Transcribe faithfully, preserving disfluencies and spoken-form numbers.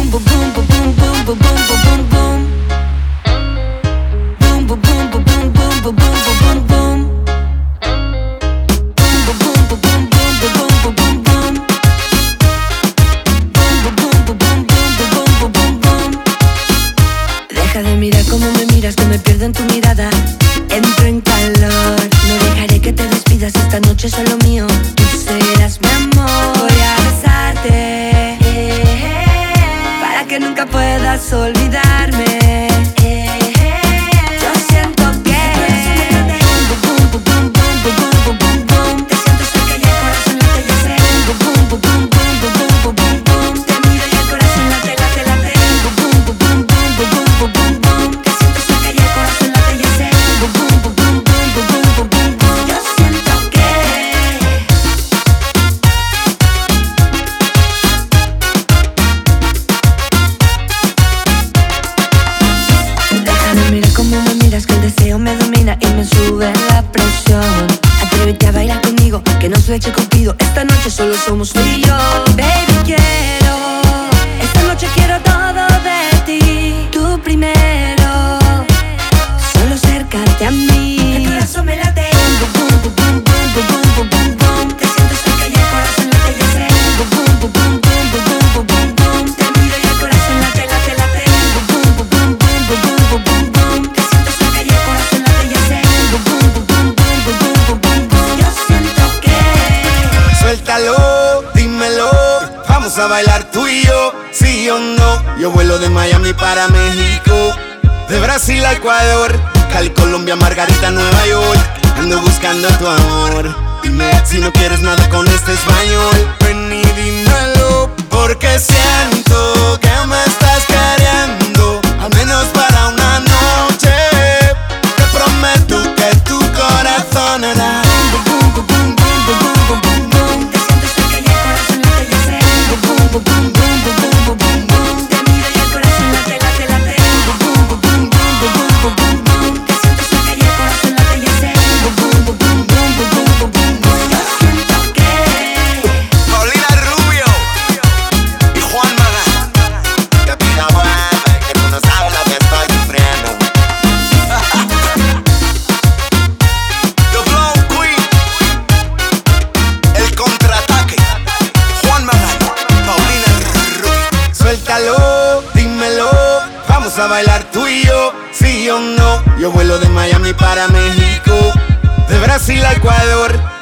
boom, boom, boom, boom, boom, boom, boom, boom, boom, boom. Boom, boom, boom, boom, boom, boom, boom, boom, boom, boom. Boom, boom, boom, boom, boom, boom, boom, boom, boom. Boom, boom, boom, boom, boom, boom, boom, boom, boom. Deja de mirar como me miras, que me pierdo en tu mirada. Entro en calor, no dejaré que te despidas. Esta noche es solo mío, tú serás mi amor. Voy a besarte para que nunca puedas olvidarme. Yo siento que boom, boom, boom, boom, boom, boom, boom, boom. Te siento cerca y el corazón late y hace boom, boom, boom, boom, boom, boom, boom, boom, boom. Te miro y el corazón late, late, late. Boom, boom, boom, boom, boom, boom, boom, boom, boom. Te siento cerca y el corazón late y hace boom, boom, boom, boom, boom, boom, boom, boom, boom. Yo siento que mira cómo me miras, que el deseo me domina y me sube la presión. Atrévete a bailar conmigo, que no soy eche Cupido. Esta noche solo somos tú y yo. Baby, quiero, esta noche quiero todo de ti. Tú primero, solo acércate a mí. El corazón me late. Boom, boom, boom, boom, boom, boom, boom, boom, boom. Te siento cerca y el corazón late y hace boom, boom, boom, boom, boom, boom, boom, boom, boom. Te miro y el corazón late, late, late. Boom, boom, boom, boom, boom, boom, boom, boom. Te siento cerca y el corazón late y hace boom, boom, boom, boom, boom, boom, boom, boom, boom. Yo siento que suéltalo, dímelo, vamos a bailar tú y yo, sí o no. Yo vuelo de Miami para México, de Brasil a Ecuador, Cali, Colombia, Margarita, Nueva York. Ando buscando tu amor, dime si no quieres nada con este español. Ven y dímelo, porque siento que me estás queriendo, al menos para una noche. Te prometo que tu corazón hará boom, boom, boom, boom, boom, boom, boom, boom. Te siento cerca y el corazón late y hace boom, boom, boom, boom, boom, boom, boom, boom. Te miro y el corazón late, late, late. Boom, boom, boom, boom, boom, boom, boom, boom. Te siento cerca y el corazón late y hace boom, boom, boom, boom, boom, boom, boom, boom, boom. Yo siento que Paulina Rubio y Juan Magán. Que pida vuelve, que tú no sabes lo que estoy sufriendo. The Flow Queen, el contraataque. Juan Magán, Paulina Rubio. Suéltalo, dímelo, vamos a bailar tú y yo, sí o no. Yo vuelo de Miami para México, de Brasil a Ecuador,